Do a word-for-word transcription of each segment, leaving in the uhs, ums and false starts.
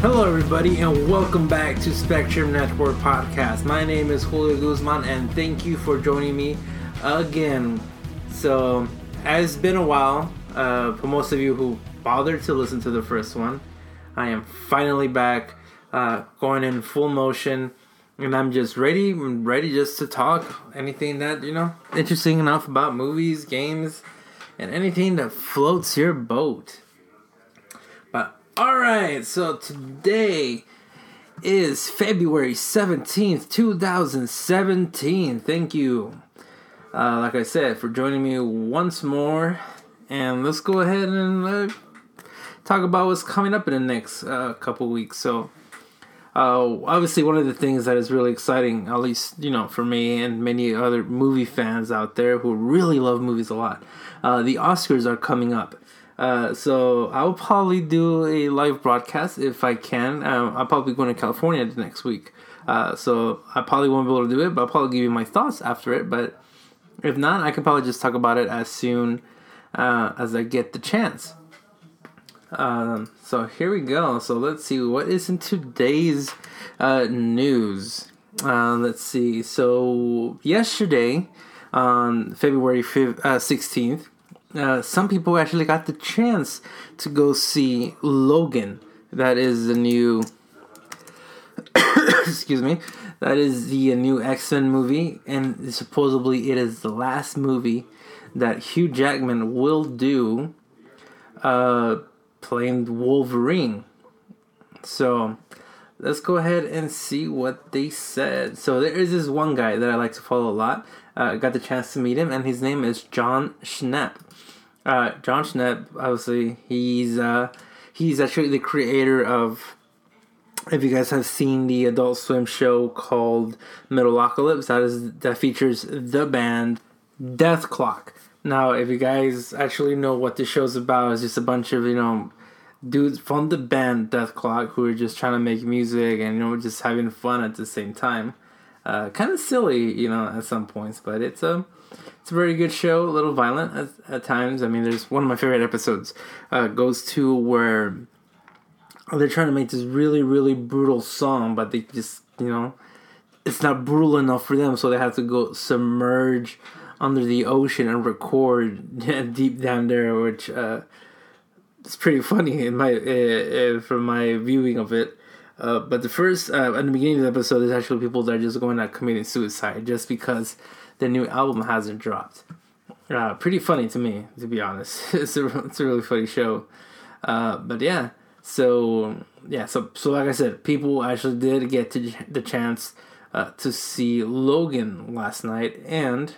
Hello, everybody, and welcome back to Spectrum Network Podcast. My name is Julio Guzman, and thank you for joining me again. So, it's been a while. Uh, for most of you who bothered to listen to the first one, I am finally back, uh, going in full motion, and I'm just ready, ready just to talk anything that, you know, interesting enough about movies, games, and anything that floats your boat. But alright, so today is February seventeenth, twenty seventeen. Thank you, uh, like I said, for joining me once more. And let's go ahead and uh, talk about what's coming up in the next uh, couple weeks. So, uh, obviously, one of the things that is really exciting, at least, you know, for me and many other movie fans out there who really love movies a lot, uh, the Oscars are coming up. Uh, so I'll probably do a live broadcast if I can. Um, I'll probably be going to California next week. Uh, so I probably won't be able to do it, but I'll probably give you my thoughts after it. But if not, I can probably just talk about it as soon uh, as I get the chance. Um, so here we go. So let's see what is in today's uh, news. Uh, let's see. So yesterday, on February sixteenth, Uh, some people actually got the chance to go see Logan. That is the new, excuse me, that is the new X-Men movie, and supposedly it is the last movie that Hugh Jackman will do, uh, playing Wolverine. So let's go ahead and see what they said. So there is this one guy that I like to follow a lot. I uh, got the chance to meet him, and his name is Jon Schnepp. Uh, Jon Schnepp, obviously, he's uh, he's actually the creator of, if you guys have seen the Adult Swim show called Metalocalypse, that is that features the band Dethklok. Now, if you guys actually know what the show's about, it's just a bunch of, you know, dudes from the band Dethklok who are just trying to make music and, you know, just having fun at the same time. Uh, kind of silly, you know, at some points, but it's a it's a very good show. A little violent at, at times. I mean, there's one of my favorite episodes uh, goes to where they're trying to make this really, really brutal song, but they just, you know, it's not brutal enough for them, so they have to go submerge under the ocean and record deep down there, which uh, is pretty funny in my uh, uh, from my viewing of it. Uh, but the first, uh, at the beginning of the episode, there's actually people that are just going out committing suicide just because the new album hasn't dropped. Uh, pretty funny to me, to be honest. it's a it's a really funny show. Uh, but yeah, so yeah, so so like I said, people actually did get to the chance uh, to see Logan last night, and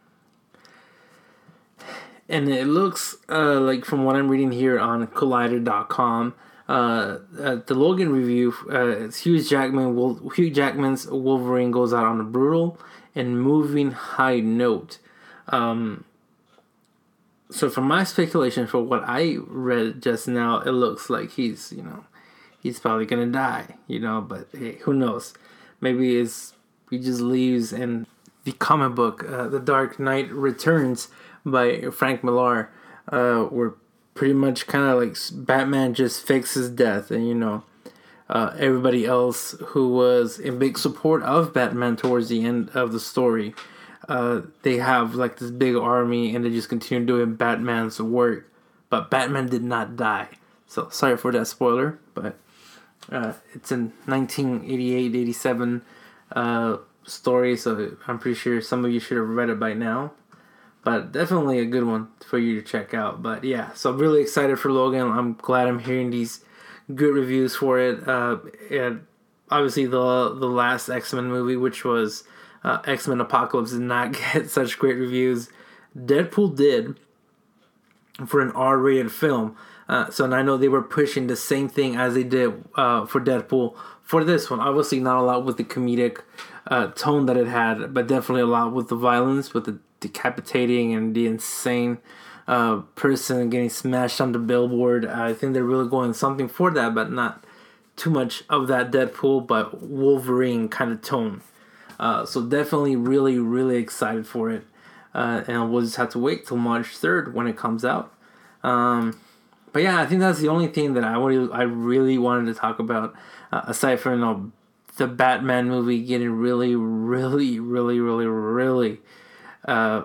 and it looks uh, like, from what I'm reading here on Collider dot com. Uh, uh, the Logan review, uh, Hugh Jackman, Wol- Hugh Jackman's Wolverine goes out on a brutal and moving high note. Um, so from my speculation, for what I read just now, it looks like he's, you know, he's probably gonna die, you know, but hey, who knows? Maybe it's, he just leaves, and the comic book, uh, The Dark Knight Returns by Frank Miller, uh, were pretty much kind of like Batman just fakes his death, and, you know, uh, everybody else who was in big support of Batman towards the end of the story, uh, they have like this big army, and they just continue doing Batman's work. But Batman did not die. So sorry for that spoiler, but uh, it's a nineteen eighty-eight eighty-seven uh, story, so I'm pretty sure some of you should have read it by now. But definitely a good one for you to check out. But yeah, so I'm really excited for Logan. I'm glad I'm hearing these good reviews for it. Uh, and obviously the the last X-Men movie, which was uh, X-Men Apocalypse, did not get such great reviews. Deadpool did, for an R-rated film. Uh, so and I know they were pushing the same thing as they did uh, for Deadpool for this one. Obviously not a lot with the comedic uh, tone that it had, but definitely a lot with the violence, with the decapitating and the insane uh, person getting smashed on the billboard. I think they're really going something for that, but not too much of that Deadpool, but Wolverine kind of tone. Uh, so definitely really, really excited for it. Uh, and we'll just have to wait till March third when it comes out. Um, but yeah, I think that's the only thing that I really, I really wanted to talk about, uh, aside from, you know, the Batman movie getting really, really, really, really, really uh,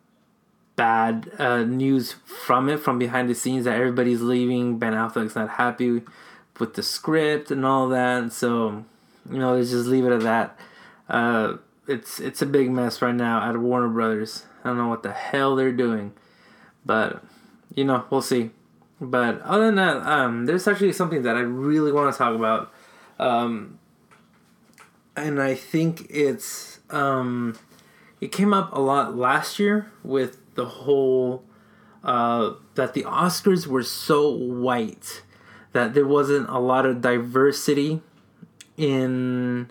bad uh, news from it, from behind the scenes, that everybody's leaving. Ben Affleck's not happy with the script and all that. And so, you know, let's just leave it at that. Uh, it's it's a big mess right now at Warner Brothers. I don't know what the hell they're doing, but you know, we'll see. But other than that, um, there's actually something that I really want to talk about, um, and I think it's um, it came up a lot last year with the whole uh, that the Oscars were so white that there wasn't a lot of diversity in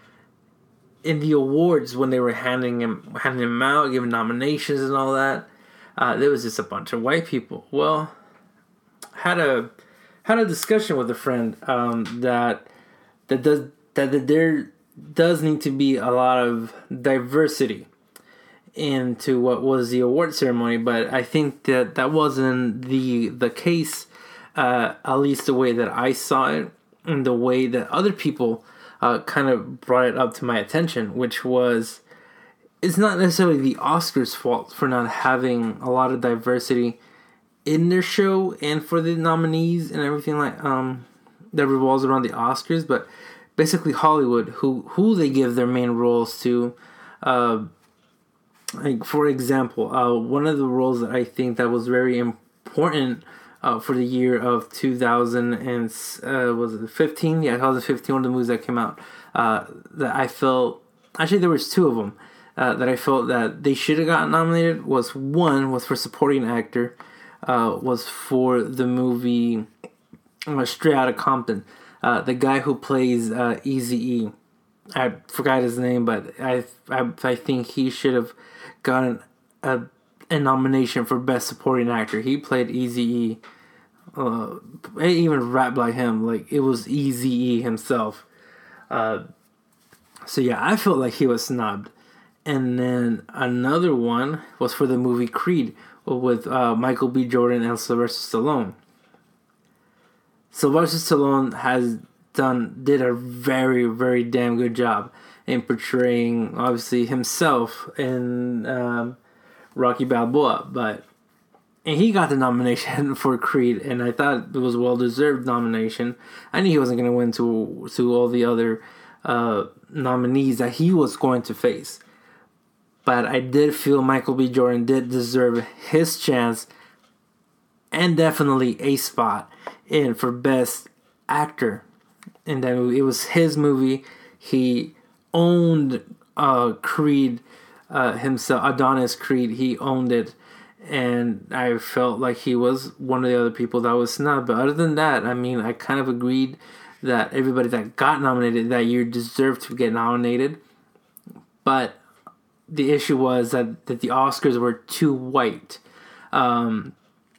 in the awards when they were handing them handing them out, giving nominations and all that. Uh, there was just a bunch of white people. Well, had a had a discussion with a friend um, that that does that, that there does need to be a lot of diversity into what was the award ceremony, but I think that that wasn't the the case, uh, at least the way that I saw it, and the way that other people uh, kind of brought it up to my attention, which was, it's not necessarily the Oscars' fault for not having a lot of diversity in their show and for the nominees and everything like um that revolves around the Oscars, but basically Hollywood, who who they give their main roles to. Uh, like for example, uh, one of the roles that I think that was very important uh, for the year of two thousand and uh, was it fifteen? Yeah, two thousand fifteen, one of the movies that came out. Uh, that I felt, actually there was two of them uh, that I felt that they should have gotten nominated. Was one was for supporting actor, uh, was for the movie uh, Straight Outta Compton. Uh, the guy who plays uh, Eazy-E, I forgot his name, but I I, I think he should have gotten a, a nomination for Best Supporting Actor. He played Eazy-E. Uh, even rap like him, like it was Eazy-E himself. Uh, so yeah, I felt like he was snubbed. And then another one was for the movie Creed with uh, Michael B. Jordan and Sylvester Stallone. Sylvester Stallone has done did a very very damn good job in portraying obviously himself in um, Rocky Balboa, but and he got the nomination for Creed, and I thought it was a well deserved nomination. I knew he wasn't going to win to to all the other uh, nominees that he was going to face, but I did feel Michael B. Jordan did deserve his chance and definitely a spot in for Best Actor in that movie. It was his movie. He owned uh, Creed uh, himself, Adonis Creed. He owned it, and I felt like he was one of the other people that was snubbed. But other than that, I mean, I kind of agreed that everybody that got nominated that year deserved to get nominated. But the issue was that, that the Oscars were too white. Um,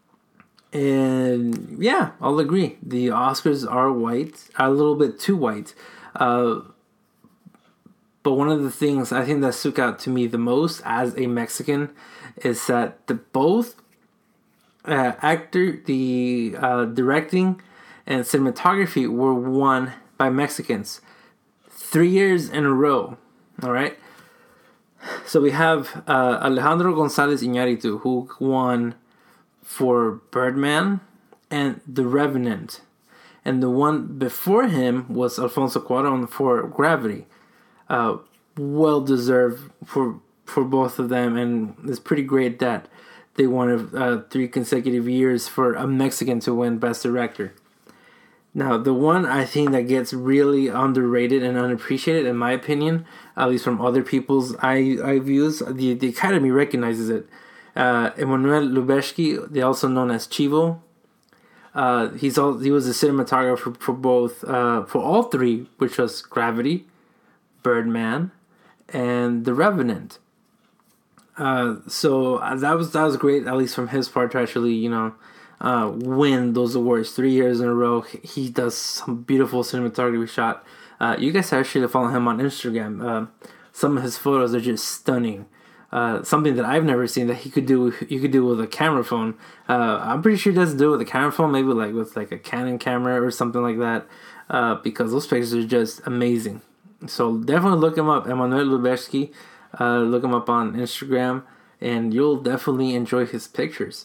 and yeah, I'll agree. The Oscars are white, a little bit too white. Uh, but one of the things I think that stuck out to me the most as a Mexican is that the both uh, actor, the uh, directing, and cinematography were won by Mexicans three years in a row. All right. So we have uh, Alejandro González Iñárritu, who won for Birdman and The Revenant. And the one before him was Alfonso Cuarón for Gravity. Uh, well deserved for for both of them, and it's pretty great that they won uh, three consecutive years for a Mexican to win Best Director. Now, the one I think that gets really underrated and unappreciated, in my opinion, at least from other people's eye, eye views, the, the Academy recognizes it. Uh, Emmanuel Lubezki, they also known as Chivo. Uh, he's all he was the cinematographer for both uh, for all three, which was Gravity, Birdman, and The Revenant. Uh, so that was that was great, at least from his part, to actually you know uh, win those awards three years in a row. He does some beautiful cinematography shot. Uh, you guys actually follow him on Instagram. Uh, some of his photos are just stunning. uh, something that I've never seen that he could do. You could do with a camera phone. Uh, I'm pretty sure he doesn't do it with a camera phone. Maybe like with like a Canon camera or something like that. Uh, because those pictures are just amazing. So definitely look him up, Emanuel Lubezki. Uh, look him up on Instagram, and you'll definitely enjoy his pictures.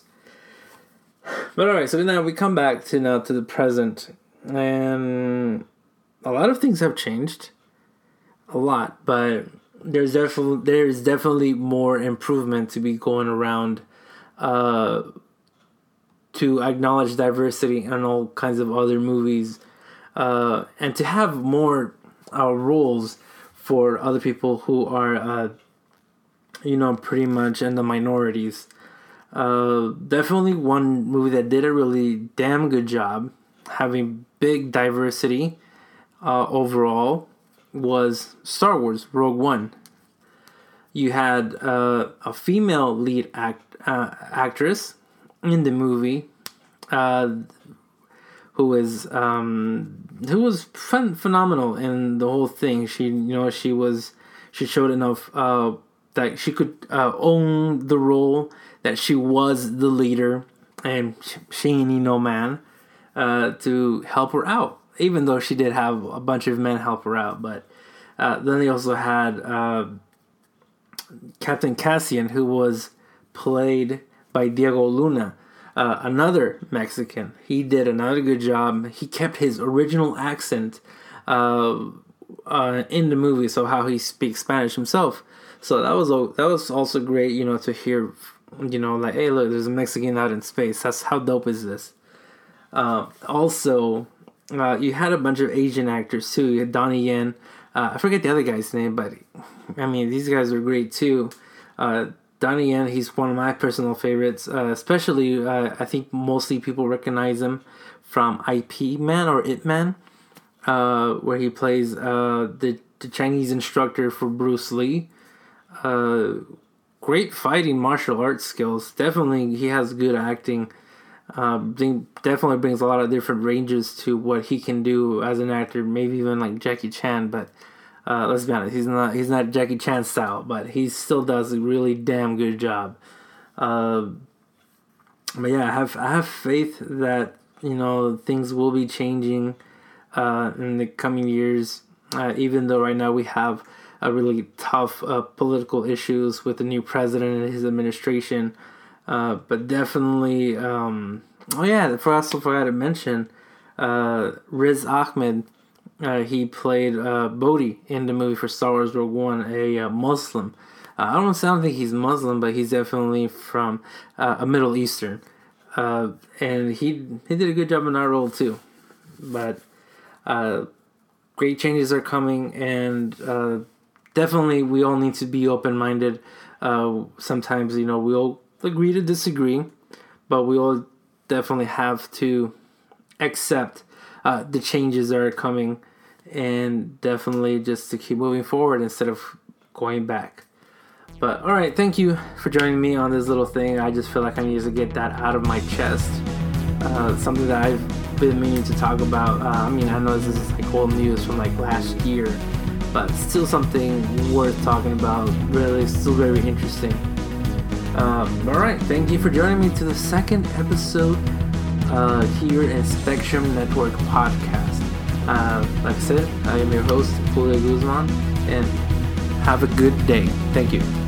But alright, so now we come back to now to the present, and a lot of things have changed, a lot, but there's definitely there's definitely more improvement to be going around, uh, to acknowledge diversity and all kinds of other movies, uh, and to have more uh, roles for other people who are, uh, you know, pretty much in the minorities. Uh, definitely one movie that did a really damn good job having big diversity uh, overall was Star Wars Rogue One. You had uh, a female lead act uh, actress in the movie uh, who is um, who was fun, phenomenal in the whole thing. She you know she was she showed enough uh, that she could uh, own the role, that she was the leader, and she ain't need no man uh, to help her out, even though she did have a bunch of men help her out. But uh, then they also had uh, Captain Cassian, who was played by Diego Luna, uh, another Mexican. He did another good job. He kept his original accent uh, uh, in the movie, so how he speaks Spanish himself. So that was that was also great, you know, to hear, you know, like, hey, look, there's a Mexican out in space. That's how dope is this? Uh, also, uh, you had a bunch of Asian actors too. You had Donnie Yen. Uh, I forget the other guy's name, but I mean, these guys are great too. Uh, Donnie Yen, he's one of my personal favorites. Uh, especially, uh, I think mostly people recognize him from I P Man or Ip Man, uh, where he plays uh, the the Chinese instructor for Bruce Lee. Uh, great fighting martial arts skills. Definitely, he has good acting. Uh, definitely brings a lot of different ranges to what he can do as an actor. Maybe even like Jackie Chan, but uh, let's be honest, he's not he's not Jackie Chan style, but he still does a really damn good job. Uh, but yeah, I have I have faith that, you know, things will be changing uh, in the coming years. Uh, even though right now we have a really tough uh, political issues with the new president and his administration. Uh, but definitely, um, oh yeah, I also forgot to mention, uh, Riz Ahmed, uh, he played uh, Bodhi in the movie for Star Wars Rogue One, a uh, Muslim. Uh, I don't sound think he's Muslim, but he's definitely from uh, a Middle Eastern. Uh, and he he did a good job in that role too. But uh, great changes are coming, and uh, definitely we all need to be open-minded. Uh, sometimes, you know, we'll agree to disagree, but we all definitely have to accept uh, the changes that are coming, and definitely just to keep moving forward instead of going back. But all right, thank you for joining me on this little thing. I just feel like I need to get that out of my chest. Uh, something that I've been meaning to talk about. Uh, I mean, I know this is like old news from like last year, but still something worth talking about. Really, still very interesting. Um, all right, thank you for joining me to the second episode uh, here in Spectrum Network Podcast. Uh, like I said, I am your host, Julio Guzman, and have a good day. Thank you.